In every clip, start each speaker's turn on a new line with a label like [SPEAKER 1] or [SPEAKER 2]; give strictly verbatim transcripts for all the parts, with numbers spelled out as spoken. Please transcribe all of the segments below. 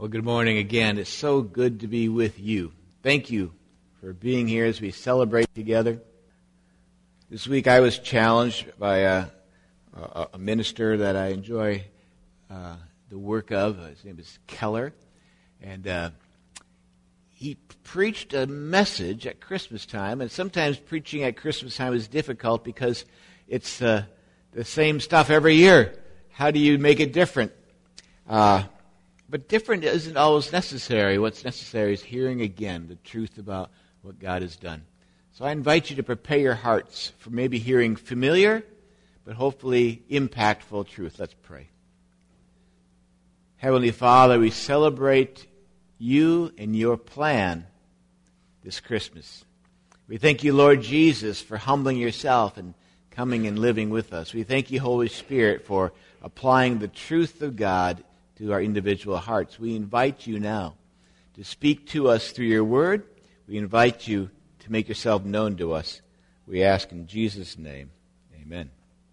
[SPEAKER 1] Well, good morning again. It's so good to be with you. Thank you for being here as we celebrate together. This week I was challenged by a, a, a minister that I enjoy uh, the work of. His name is Keller. And uh, he preached a message at Christmas time. And sometimes preaching at Christmas time is difficult because it's uh, the same stuff every year. How do you make it different? Uh But different isn't always necessary. What's necessary is hearing again the truth about what God has done. So I invite you to prepare your hearts for maybe hearing familiar, but hopefully impactful truth. Let's pray. Heavenly Father, we celebrate you and your plan this Christmas. We thank you, Lord Jesus, for humbling yourself and coming and living with us. We thank you, Holy Spirit, for applying the truth of God to our individual hearts. We invite you now to speak to us through your word. We invite you to make yourself known to us. We ask in Jesus' name. Amen.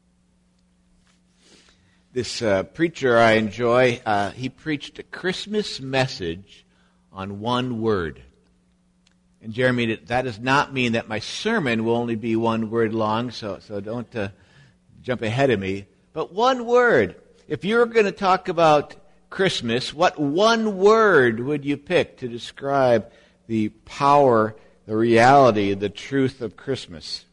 [SPEAKER 1] This uh, preacher I enjoy, uh, he preached a Christmas message on one word. And Jeremy, that does not mean that my sermon will only be one word long, so, so don't uh, jump ahead of me. But one word. If you're going to talk about Christmas, what one word would you pick to describe the power, the reality, the truth of Christmas?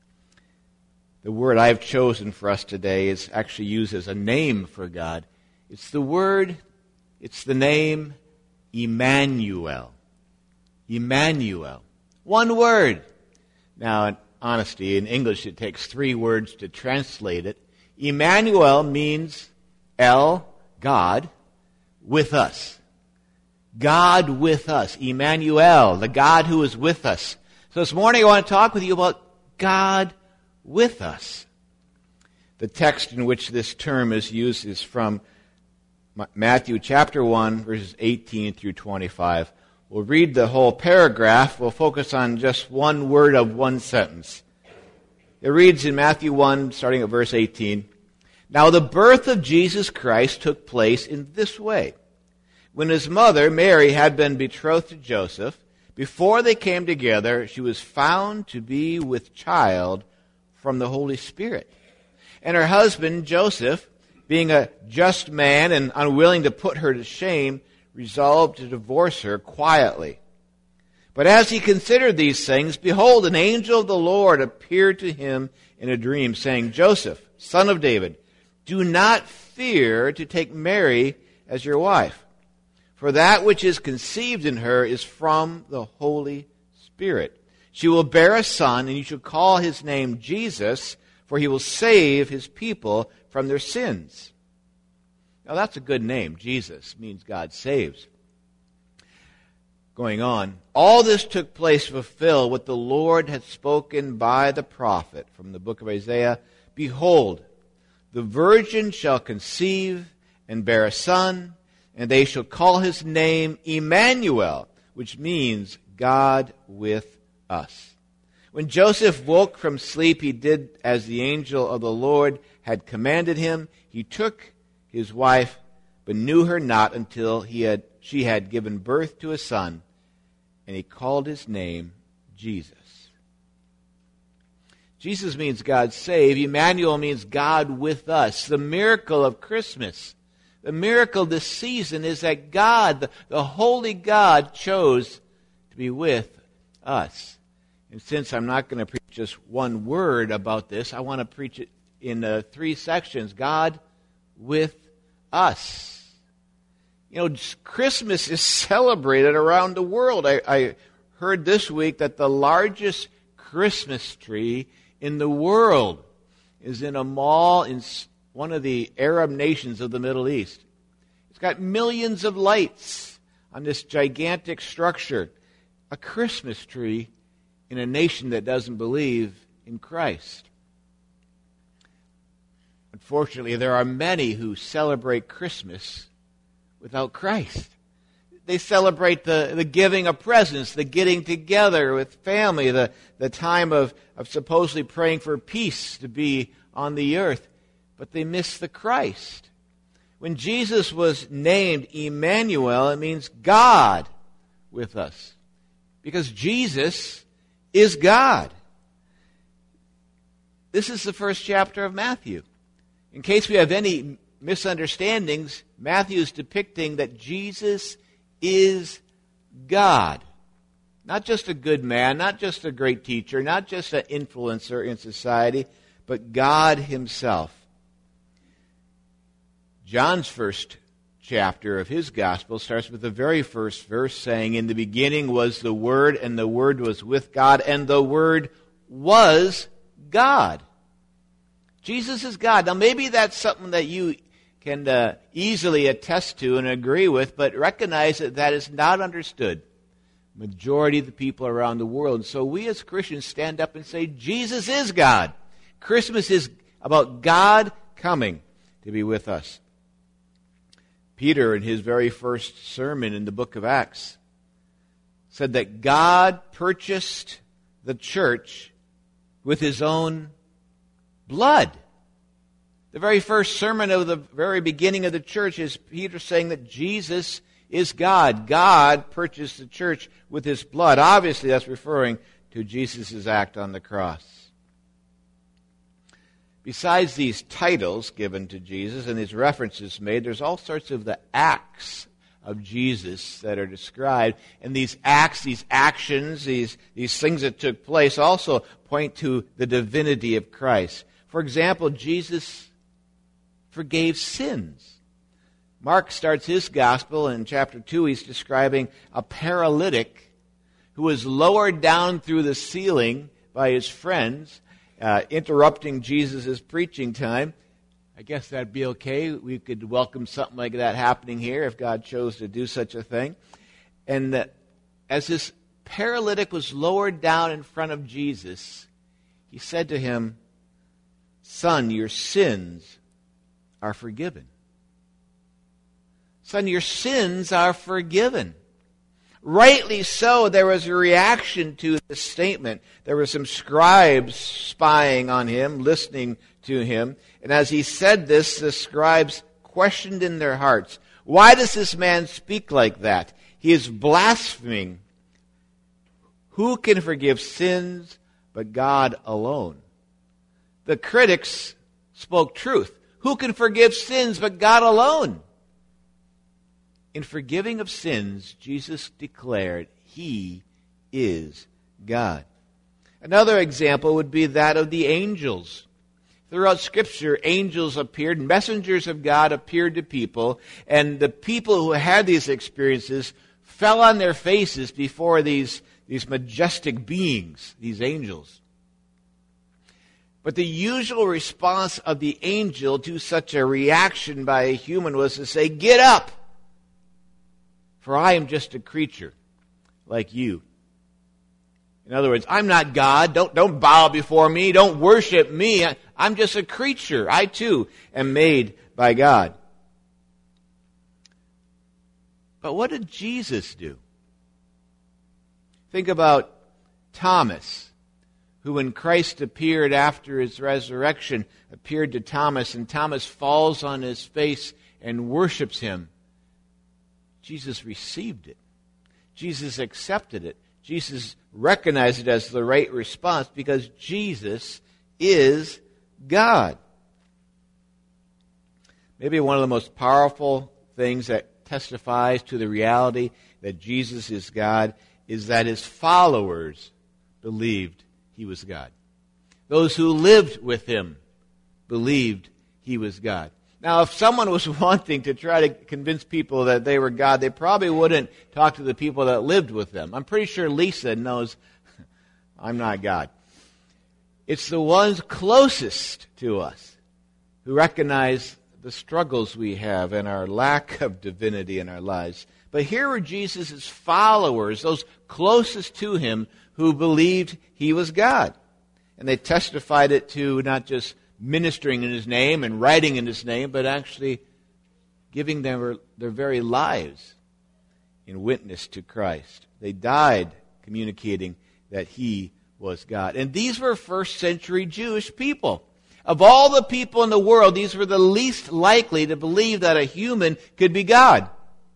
[SPEAKER 1] The word I've chosen for us today is actually used as a name for God. It's the word, it's the name Emmanuel. Emmanuel. One word. Now, in honesty, in English it takes three words to translate it. Emmanuel means El, God, with us. God with us. Emmanuel, the God who is with us. So this morning I want to talk with you about God with us. The text in which this term is used is from Matthew chapter one, verses eighteen through twenty-five. We'll read the whole paragraph. We'll focus on just one word of one sentence. It reads in Matthew one, starting at verse eighteen. Now the birth of Jesus Christ took place in this way. When his mother, Mary, had been betrothed to Joseph, before they came together, she was found to be with child from the Holy Spirit. And her husband, Joseph, being a just man and unwilling to put her to shame, resolved to divorce her quietly. But as he considered these things, behold, an angel of the Lord appeared to him in a dream, saying, Joseph, son of David, do not fear to take Mary as your wife, for that which is conceived in her is from the Holy Spirit. She will bear a son, and you shall call his name Jesus, for he will save his people from their sins. Now that's a good name. Jesus means God saves. Going on, all this took place to fulfill what the Lord had spoken by the prophet from the book of Isaiah. Behold, the virgin shall conceive and bear a son, and they shall call his name Emmanuel, which means God with us. When Joseph woke from sleep, he did as the angel of the Lord had commanded him. He took his wife, but knew her not until he had she had given birth to a son, and he called his name Jesus. Jesus means God save. Emmanuel means God with us. The miracle of Christmas, the miracle this season is that God, the, the holy God, chose to be with us. And since I'm not going to preach just one word about this, I want to preach it in uh, three sections. God with us. You know, Christmas is celebrated around the world. I, I heard this week that the largest Christmas tree in the world is in a mall in one of the Arab nations of the Middle East. It's got millions of lights on this gigantic structure. A Christmas tree in a nation that doesn't believe in Christ. Unfortunately, there are many who celebrate Christmas without Christ. They celebrate the, the giving of presents, the getting together with family, the, the time of, of supposedly praying for peace to be on the earth. But they miss the Christ. When Jesus was named Emmanuel, it means God with us. Because Jesus is God. This is the first chapter of Matthew. In case we have any misunderstandings, Matthew is depicting that Jesus is God. Not just a good man, not just a great teacher, not just an influencer in society, but God himself. John's first chapter of his gospel starts with the very first verse saying, "In the beginning was the Word, and the Word was with God, and the Word was God." Jesus is God. Now maybe that's something that you can uh, easily attest to and agree with, but recognize that that is not understood. Majority of the people around the world. And so we as Christians stand up and say, Jesus is God. Christmas is about God coming to be with us. Peter, in his very first sermon in the book of Acts, said that God purchased the church with his own blood. The very first sermon of the very beginning of the church is Peter saying that Jesus is God. God purchased the church with his blood. Obviously, that's referring to Jesus' act on the cross. Besides these titles given to Jesus and these references made, there's all sorts of the acts of Jesus that are described. And these acts, these actions, these, these things that took place also point to the divinity of Christ. For example, Jesus forgave sins. Mark starts his gospel in chapter two. He's describing a paralytic who was lowered down through the ceiling by his friends, uh, interrupting Jesus' preaching time. I guess that'd be okay. We could welcome something like that happening here if God chose to do such a thing. And uh, as this paralytic was lowered down in front of Jesus, he said to him, "Son, your sins are forgiven." Son, your sins are forgiven. Rightly so, there was a reaction to this statement. There were some scribes spying on him, listening to him. And as he said this, the scribes questioned in their hearts, "Why does this man speak like that? He is blaspheming. Who can forgive sins but God alone?" The critics spoke truth. Who can forgive sins but God alone? In forgiving of sins, Jesus declared he is God. Another example would be that of the angels. Throughout Scripture, angels appeared, messengers of God appeared to people, and the people who had these experiences fell on their faces before these, these majestic beings, these angels. But the usual response of the angel to such a reaction by a human was to say, "Get up! For I am just a creature like you." In other words, I'm not God. Don't, don't bow before me. Don't worship me. I, I'm just a creature. I too am made by God. But what did Jesus do? Think about Thomas, who when Christ appeared after his resurrection, appeared to Thomas, and Thomas falls on his face and worships him. Jesus received it. Jesus accepted it. Jesus recognized it as the right response because Jesus is God. Maybe one of the most powerful things that testifies to the reality that Jesus is God is that his followers believed he was God. Those who lived with him believed he was God. Now, if someone was wanting to try to convince people that they were God, they probably wouldn't talk to the people that lived with them. I'm pretty sure Lisa knows I'm not God. It's the ones closest to us who recognize the struggles we have and our lack of divinity in our lives. But here were Jesus' followers, those closest to him, who believed he was God. And they testified it to not just ministering in his name and writing in his name, but actually giving them their very lives in witness to Christ. They died communicating that he was God. And these were first century Jewish people. Of all the people in the world, these were the least likely to believe that a human could be God.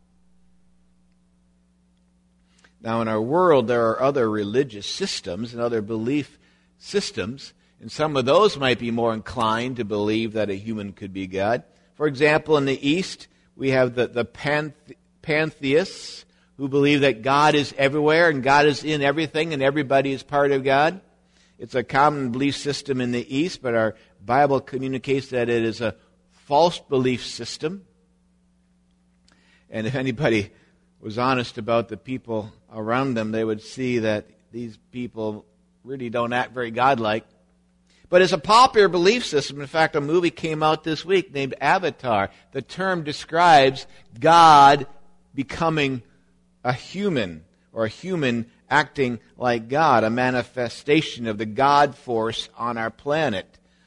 [SPEAKER 1] Now, in our world, there are other religious systems and other belief systems, and some of those might be more inclined to believe that a human could be God. For example, in the East, we have the, the panthe- pantheists who believe that God is everywhere and God is in everything and everybody is part of God. It's a common belief system in the East, but our Bible communicates that it is a false belief system. And if anybody was honest about the people around them, they would see that these people really don't act very godlike. But it's a popular belief system. In fact, a movie came out this week named Avatar. The term describes God becoming a human, or a human acting like God, a manifestation of the God force on our planet.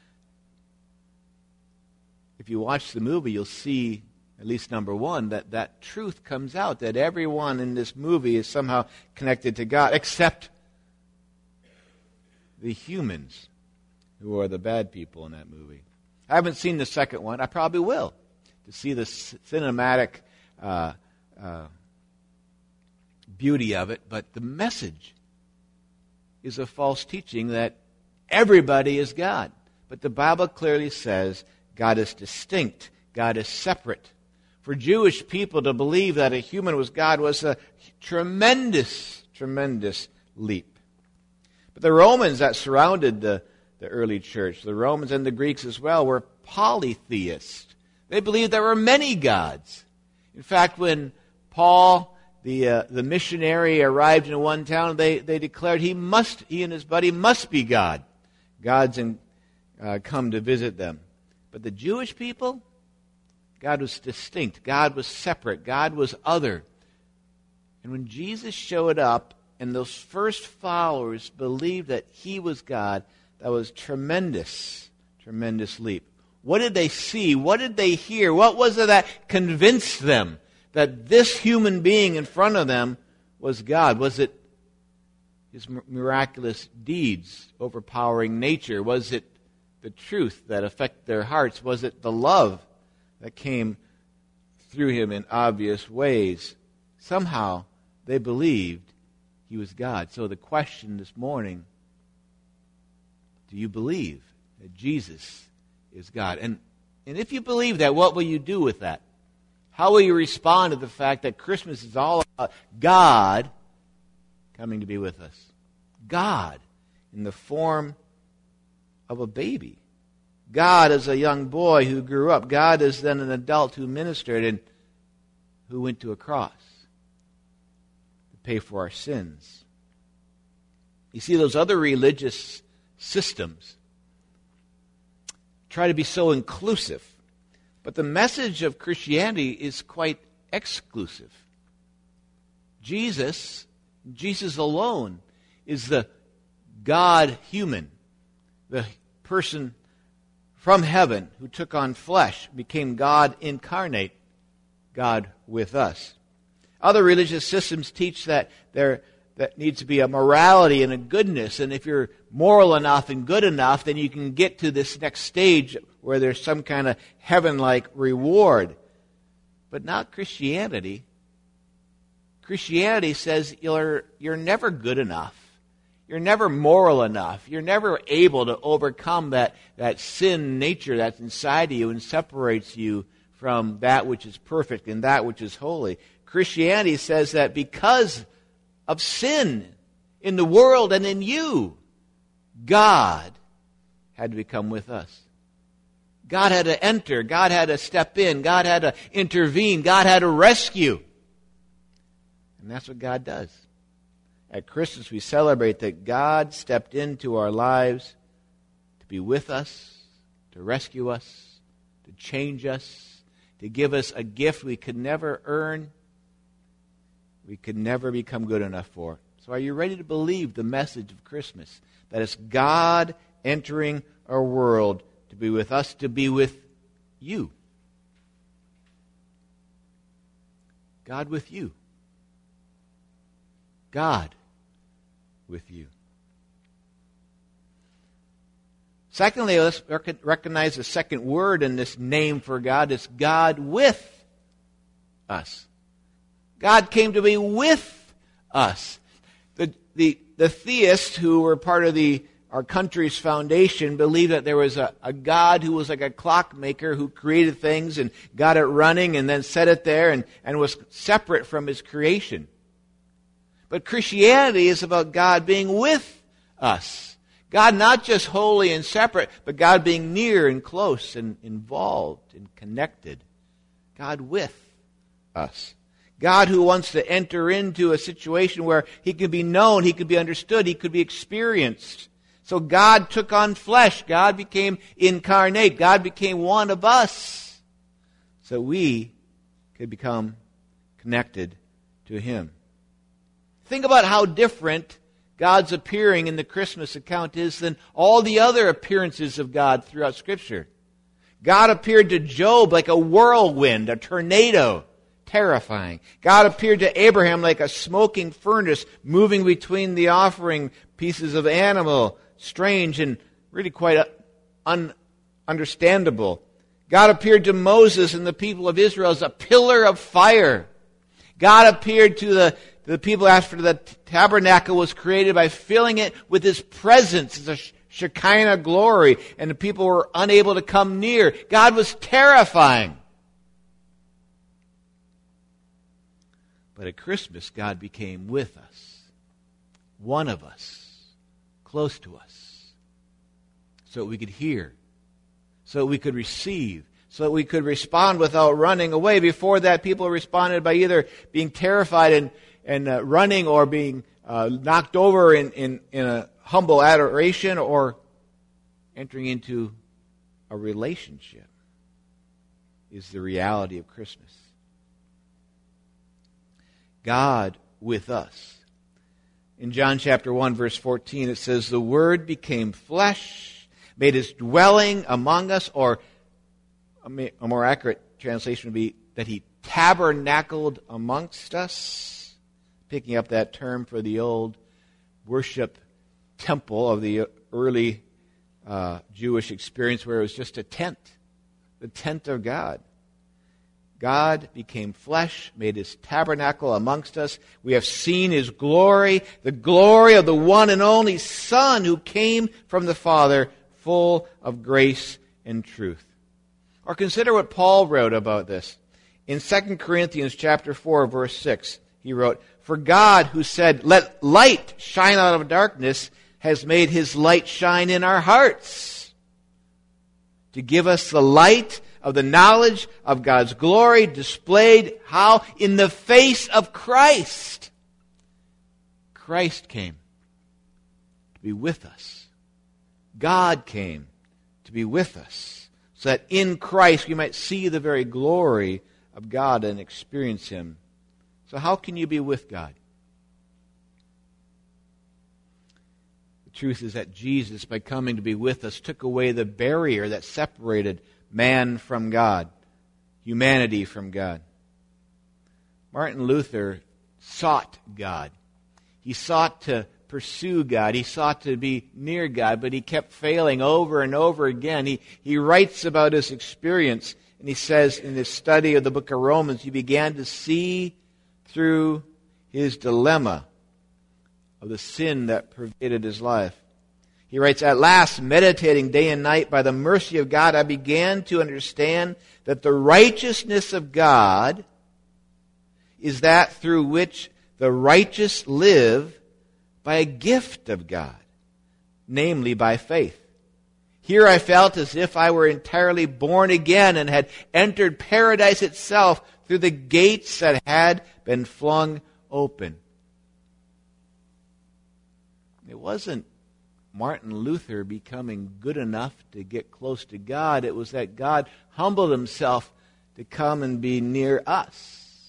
[SPEAKER 1] If you watch the movie, you'll see, at least number one, that that truth comes out, that everyone in this movie is somehow connected to God, except the humans, who are the bad people in that movie. I haven't seen the second one. I probably will, to see the cinematic uh, uh, beauty of it. But the message is a false teaching that everybody is God. But the Bible clearly says God is distinct. God is separate. For Jewish people to believe that a human was God was a tremendous, tremendous leap. But the Romans that surrounded the, the early church, the Romans and the Greeks as well, were polytheists. They believed there were many gods. In fact, when Paul, the uh, the missionary, arrived in one town, they, they declared he must, he and his buddy must be God. Gods and uh, come to visit them. But the Jewish people, God was distinct. God was separate. God was other. And when Jesus showed up, and those first followers believed that he was God, that was tremendous, tremendous leap. What did they see? What did they hear? What was it that convinced them that this human being in front of them was God? Was it his miraculous deeds overpowering nature? Was it the truth that affected their hearts? Was it the love that came through him in obvious ways? Somehow they believed he was God. So the question this morning, do you believe that Jesus is God? And, and if you believe that, what will you do with that? How will you respond to the fact that Christmas is all about God coming to be with us? God in the form of a baby. God as a young boy who grew up. God as then an adult who ministered and who went to a cross to pay for our sins. You see, those other religious systems try to be so inclusive. But the message of Christianity is quite exclusive. Jesus, Jesus alone, is the God-human, the person from heaven who took on flesh, became God incarnate, God with us. Other religious systems teach that there that needs to be a morality and a goodness, and if you're moral enough and good enough, then you can get to this next stage where there's some kind of heaven-like reward. But not Christianity. Christianity says you're, you're never good enough. You're never moral enough. You're never able to overcome that, that sin nature that's inside of you and separates you from that which is perfect and that which is holy. Christianity says that because of sin in the world and in you, God had to become with us. God had to enter. God had to step in. God had to intervene. God had to rescue. And that's what God does. At Christmas, we celebrate that God stepped into our lives to be with us, to rescue us, to change us, to give us a gift we could never earn, we could never become good enough for. So are you ready to believe the message of Christmas? That it's God entering our world to be with us, to be with you. God with you. God with you. Secondly, let's rec- recognize the second word in this name for God is God with us. God came to be with us. The, the, the theists who were part of the our country's foundation believed that there was a, a God who was like a clockmaker who created things and got it running and then set it there and, and was separate from his creation. But Christianity is about God being with us. God not just holy and separate, but God being near and close and involved and connected. God with us. God who wants to enter into a situation where he could be known, he could be understood, he could be experienced. So God took on flesh. God became incarnate. God became one of us so we could become connected to him. Think about how different God's appearing in the Christmas account is than all the other appearances of God throughout Scripture. God appeared to Job like a whirlwind, a tornado, terrifying. God appeared to Abraham like a smoking furnace moving between the offering pieces of animal, strange and really quite ununderstandable. God appeared to Moses and the people of Israel as a pillar of fire. God appeared to the, to the people after the tabernacle was created by filling it with his presence as a Shekinah glory, and the people were unable to come near. God was terrifying. But at Christmas, God became with us, one of us, close to us, so that we could hear, so that we could receive, so that we could respond without running away. Before that, people responded by either being terrified and, and uh, running or being uh, knocked over in, in, in a humble adoration or entering into a relationship is the reality of Christmas. God with us. In John chapter one, verse fourteen, it says, the Word became flesh, made his dwelling among us, or a more accurate translation would be that he tabernacled amongst us, picking up that term for the old worship temple of the early uh, Jewish experience where it was just a tent, the tent of God. God became flesh, made his tabernacle amongst us. We have seen his glory, the glory of the one and only Son who came from the Father, full of grace and truth. Or consider what Paul wrote about this. In Second Corinthians chapter four, verse six, he wrote, for God who said, let light shine out of darkness, has made his light shine in our hearts, to give us the light of the knowledge of God's glory displayed how? In the face of Christ. Christ came to be with us. God came to be with us so that in Christ we might see the very glory of God and experience him. So how can you be with God? The truth is that Jesus, by coming to be with us, took away the barrier that separated man from God, humanity from God. Martin Luther sought God. He sought to pursue God. He sought to be near God, but he kept failing over and over again. He, he writes about his experience, and he says in his study of the book of Romans, he began to see through his dilemma of the sin that pervaded his life. He writes, at last, meditating day and night by the mercy of God, I began to understand that the righteousness of God is that through which the righteous live by a gift of God, namely by faith. Here I felt as if I were entirely born again and had entered paradise itself through the gates that had been flung open. It wasn't Martin Luther becoming good enough to get close to God. It was that God humbled himself to come and be near us.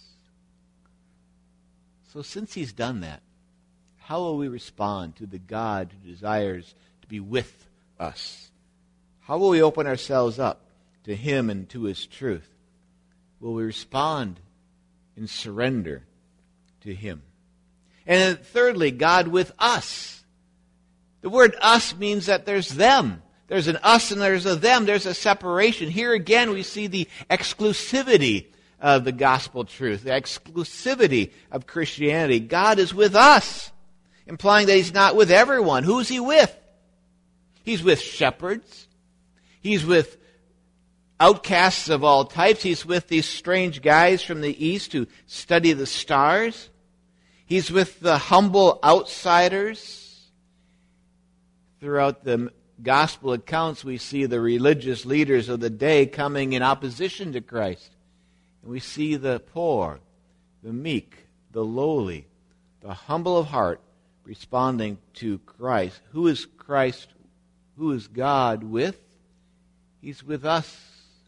[SPEAKER 1] So since he's done that, how will we respond to the God who desires to be with us? How will we open ourselves up to him and to his truth? Will we respond in surrender to him? And then thirdly, God with us. The word us means that there's them. There's an us and there's a them. There's a separation. Here again we see the exclusivity of the gospel truth, the exclusivity of Christianity. God is with us, implying that He's not with everyone. Who's He with? He's with shepherds. He's with outcasts of all types. He's with these strange guys from the east who study the stars. He's with the humble outsiders. Throughout the gospel accounts, we see the religious leaders of the day coming in opposition to Christ. And we see the poor, the meek, the lowly, the humble of heart responding to Christ. Who is Christ? Who is God with? He's with us,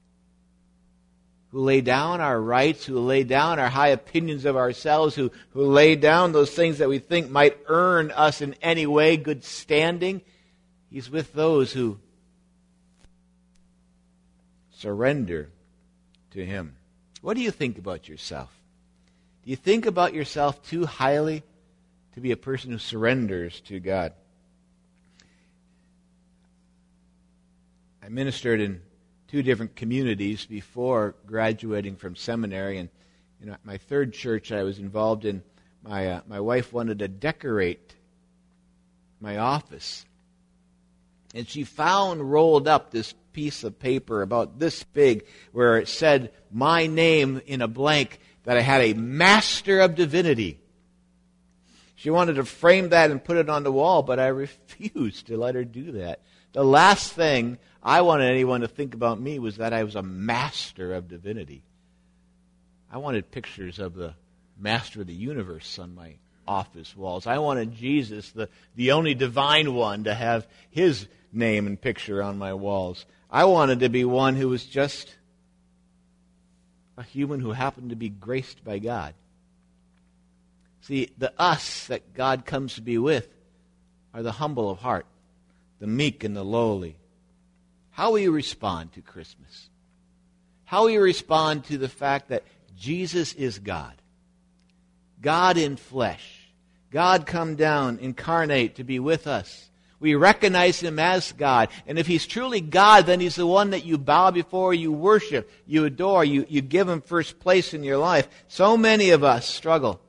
[SPEAKER 1] who lay down our rights, who lay down our high opinions of ourselves, who, who lay down those things that we think might earn us in any way good standing. He's with those who surrender to Him. What do you think about yourself? Do you think about yourself too highly to be a person who surrenders to God? I ministered in two different communities before graduating from seminary, and you know, at my third church I was involved in, my uh, my wife wanted to decorate my office, and she found rolled up this piece of paper about this big where it said my name in a blank, that I had a Master of Divinity. She wanted to frame that and put it on the wall, but I refused to let her do that. The last thing I wanted anyone to think about me was that I was a master of divinity. I wanted pictures of the master of the universe on my office walls. I wanted Jesus, the, the only divine one, to have His name and picture on my walls. I wanted to be one who was just a human who happened to be graced by God. See, the us that God comes to be with are the humble of heart, the meek and the lowly. How will you respond to Christmas? How will you respond to the fact that Jesus is God? God in flesh. God come down, incarnate to be with us. We recognize Him as God. And if He's truly God, then He's the one that you bow before, you worship, you adore, you, you give Him first place in your life. So many of us struggle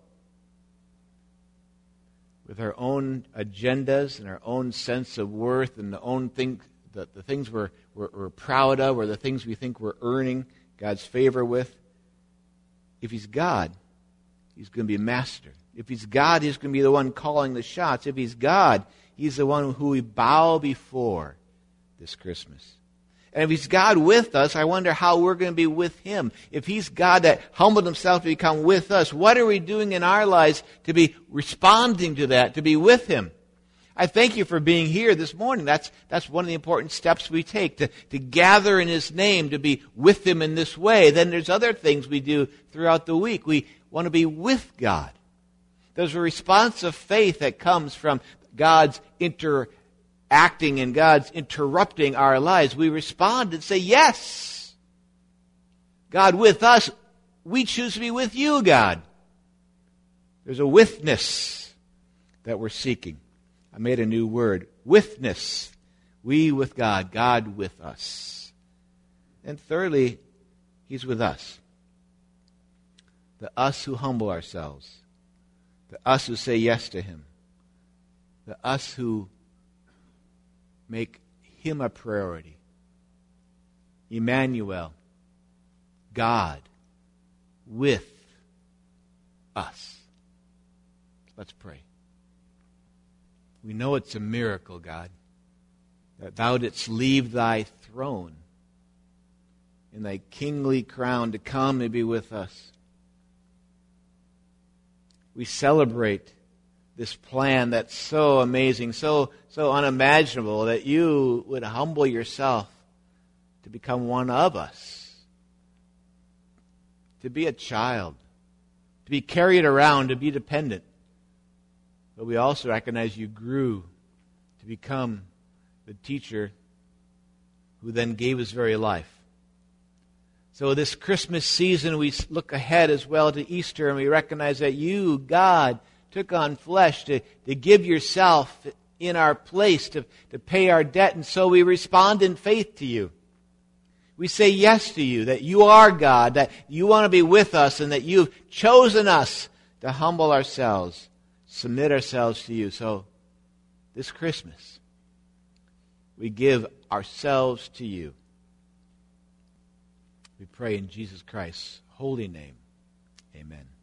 [SPEAKER 1] with our own agendas and our own sense of worth and the own thing, the, the things we're, we're, we're proud of or the things we think we're earning God's favor with. If He's God, He's going to be a master. If He's God, He's going to be the one calling the shots. If He's God, He's the one who we bow before this Christmas. And if He's God with us, I wonder how we're going to be with Him. If He's God that humbled Himself to become with us, what are we doing in our lives to be responding to that, to be with Him? I thank you for being here this morning. That's, that's one of the important steps we take, to, to gather in His name, to be with Him in this way. Then there's other things we do throughout the week. We want to be with God. There's a response of faith that comes from God's interacting and God's interrupting our lives. We respond and say, yes, God with us. We choose to be with you, God. There's a witness that we're seeking. I made a new word, witness. We with God, God with us. And thirdly, He's with us. The us who humble ourselves. The us who say yes to Him. The us who make Him a priority. Emmanuel, God with us. Let's pray. We know it's a miracle, God, that Thou didst leave Thy throne in Thy kingly crown to come and be with us. We celebrate this plan that's so amazing, so so unimaginable, that You would humble Yourself to become one of us, to be a child, to be carried around, to be dependent. But we also recognize You grew to become the teacher who then gave His very life. So this Christmas season, we look ahead as well to Easter, and we recognize that You, God, took on flesh to, to give Yourself in our place to, to pay our debt, and so we respond in faith to you. We say yes to you, that you are God, that you want to be with us, and that you've chosen us to humble ourselves, submit ourselves to you. So this Christmas, we give ourselves to you. We pray in Jesus Christ's holy name. Amen.